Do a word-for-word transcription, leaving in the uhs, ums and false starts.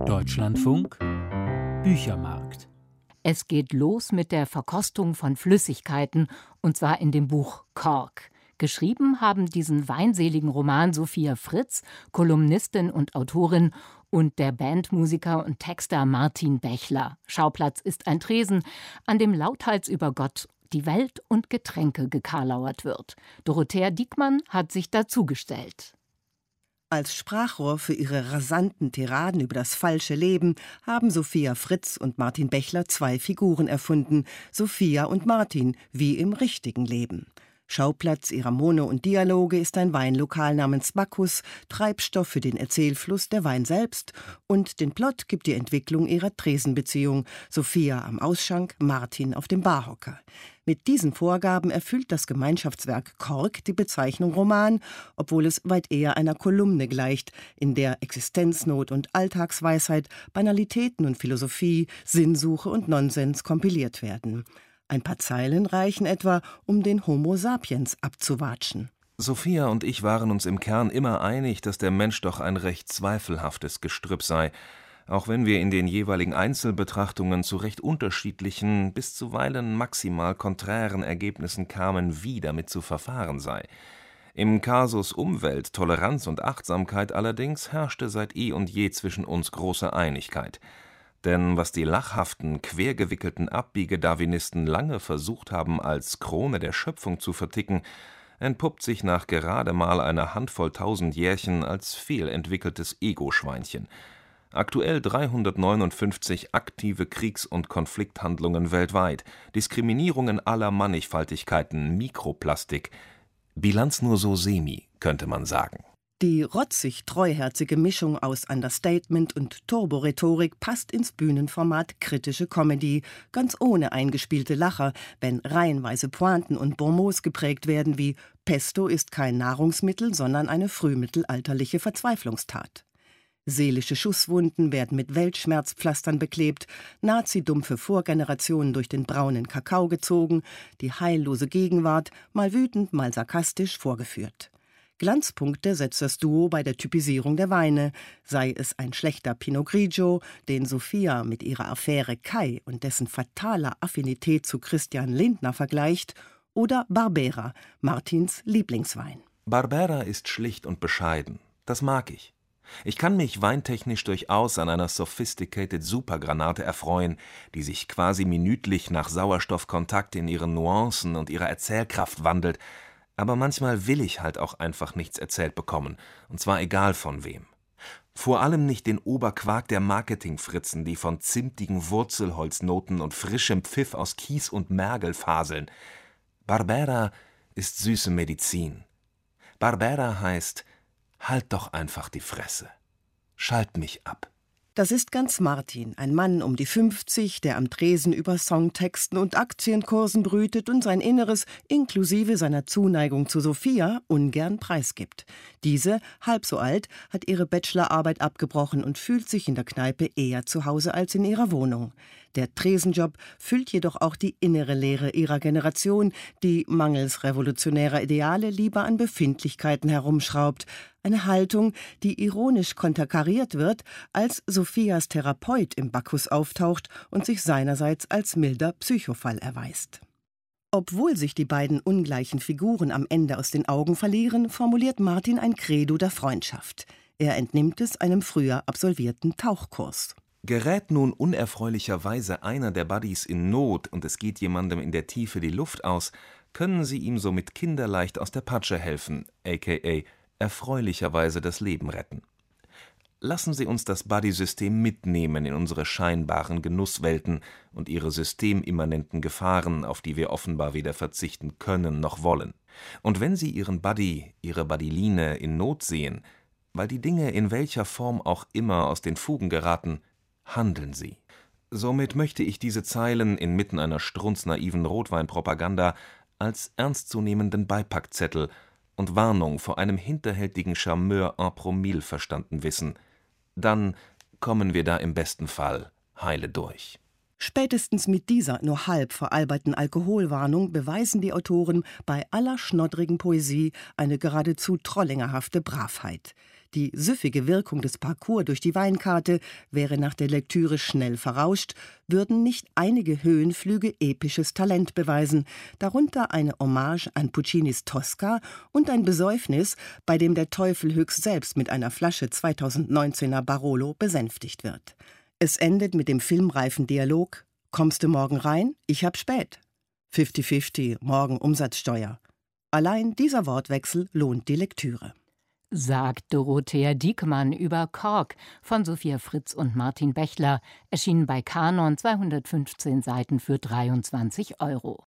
Deutschlandfunk Büchermarkt. Es geht los mit der Verkostung von Flüssigkeiten, und zwar in dem Buch Kork. Geschrieben haben diesen weinseligen Roman Sophia Fritz, Kolumnistin und Autorin, und der Bandmusiker und Texter Martin Bächler. Schauplatz ist ein Tresen, an dem lauthals über Gott, die Welt und Getränke gekarlauert wird. Dorothea Diekmann hat sich dazugestellt. Als Sprachrohr für ihre rasanten Tiraden über das falsche Leben haben Sophia Fritz und Martin Bächler zwei Figuren erfunden, Sophia und Martin, wie im richtigen Leben. Schauplatz ihrer Mono und Dialoge ist ein Weinlokal namens Bacchus, Treibstoff für den Erzählfluss der Wein selbst, und den Plot gibt die Entwicklung ihrer Tresenbeziehung, Sophia am Ausschank, Martin auf dem Barhocker. Mit diesen Vorgaben erfüllt das Gemeinschaftswerk Kork die Bezeichnung Roman, obwohl es weit eher einer Kolumne gleicht, in der Existenznot und Alltagsweisheit, Banalitäten und Philosophie, Sinnsuche und Nonsens kompiliert werden. Ein paar Zeilen reichen etwa, um den Homo sapiens abzuwatschen. Sophia und ich waren uns im Kern immer einig, dass der Mensch doch ein recht zweifelhaftes Gestrüpp sei, auch wenn wir in den jeweiligen Einzelbetrachtungen zu recht unterschiedlichen, bis zuweilen maximal konträren Ergebnissen kamen, wie damit zu verfahren sei. Im Kasus Umwelt, Toleranz und Achtsamkeit allerdings herrschte seit eh und je zwischen uns große Einigkeit. Denn was die lachhaften, quergewickelten Abbiegedarwinisten lange versucht haben, als Krone der Schöpfung zu verticken, entpuppt sich nach gerade mal einer Handvoll tausend Jährchen als fehlentwickeltes Ego-Schweinchen. Aktuell dreihundertneunundfünfzig aktive Kriegs- und Konflikthandlungen weltweit, Diskriminierungen aller Mannigfaltigkeiten, Mikroplastik. Bilanz nur so semi, könnte man sagen. Die rotzig-treuherzige Mischung aus Understatement und Turborhetorik passt ins Bühnenformat kritische Comedy, ganz ohne eingespielte Lacher, wenn reihenweise Pointen und Bonmots geprägt werden wie »Pesto ist kein Nahrungsmittel, sondern eine frühmittelalterliche Verzweiflungstat«. Seelische Schusswunden werden mit Weltschmerzpflastern beklebt, Nazi-dumpfe Vorgenerationen durch den braunen Kakao gezogen, die heillose Gegenwart, mal wütend, mal sarkastisch vorgeführt. Glanzpunkte setzt das Duo bei der Typisierung der Weine, sei es ein schlechter Pinot Grigio, den Sophia mit ihrer Affäre Kai und dessen fataler Affinität zu Christian Lindner vergleicht, oder Barbera, Martins Lieblingswein. Barbera ist schlicht und bescheiden. Das mag ich. Ich kann mich weintechnisch durchaus an einer Sophisticated Supergranate erfreuen, die sich quasi minütlich nach Sauerstoffkontakt in ihren Nuancen und ihrer Erzählkraft wandelt. Aber manchmal will ich halt auch einfach nichts erzählt bekommen, und zwar egal von wem. Vor allem nicht den Oberquark der Marketingfritzen, die von zimtigen Wurzelholznoten und frischem Pfiff aus Kies und Mergel faseln. Barbera ist süße Medizin. Barbera heißt, halt doch einfach die Fresse. Schalt mich ab. Das ist ganz Martin, ein Mann um die fünfzig, der am Tresen über Songtexten und Aktienkursen brütet und sein Inneres, inklusive seiner Zuneigung zu Sophia, ungern preisgibt. Diese, halb so alt, hat ihre Bachelorarbeit abgebrochen und fühlt sich in der Kneipe eher zu Hause als in ihrer Wohnung. Der Tresenjob füllt jedoch auch die innere Leere ihrer Generation, die mangels revolutionärer Ideale lieber an Befindlichkeiten herumschraubt. Eine Haltung, die ironisch konterkariert wird, als Sophias Therapeut im Bacchus auftaucht und sich seinerseits als milder Psychofall erweist. Obwohl sich die beiden ungleichen Figuren am Ende aus den Augen verlieren, formuliert Martin ein Credo der Freundschaft. Er entnimmt es einem früher absolvierten Tauchkurs. Gerät nun unerfreulicherweise einer der Buddies in Not und es geht jemandem in der Tiefe die Luft aus, können sie ihm somit kinderleicht aus der Patsche helfen, aka erfreulicherweise das Leben retten. Lassen Sie uns das Buddy-System mitnehmen in unsere scheinbaren Genusswelten und ihre systemimmanenten Gefahren, auf die wir offenbar weder verzichten können noch wollen. Und wenn Sie Ihren Buddy, Ihre Buddyline in Not sehen, weil die Dinge in welcher Form auch immer aus den Fugen geraten, handeln Sie. Somit möchte ich diese Zeilen inmitten einer strunznaiven Rotweinpropaganda als ernstzunehmenden Beipackzettel und Warnung vor einem hinterhältigen Charmeur en Promille verstanden wissen. Dann kommen wir da im besten Fall heile durch. Spätestens mit dieser nur halb veralberten Alkoholwarnung beweisen die Autoren bei aller schnoddrigen Poesie eine geradezu trollingerhafte Bravheit. Die süffige Wirkung des Parcours durch die Weinkarte wäre nach der Lektüre schnell verrauscht, würden nicht einige Höhenflüge episches Talent beweisen, darunter eine Hommage an Puccinis Tosca und ein Besäufnis, bei dem der Teufel höchst selbst mit einer Flasche zweitausendneunzehner Barolo besänftigt wird. Es endet mit dem filmreifen Dialog: »Kommst du morgen rein? Ich hab spät. fünfzig fünfzig, morgen Umsatzsteuer.« Allein dieser Wortwechsel lohnt die Lektüre. Sagt Dorothea Diekmann über Kork von Sophia Fritz und Martin Bächler, erschienen bei Kanon, zweihundertfünfzehn Seiten für dreiundzwanzig Euro.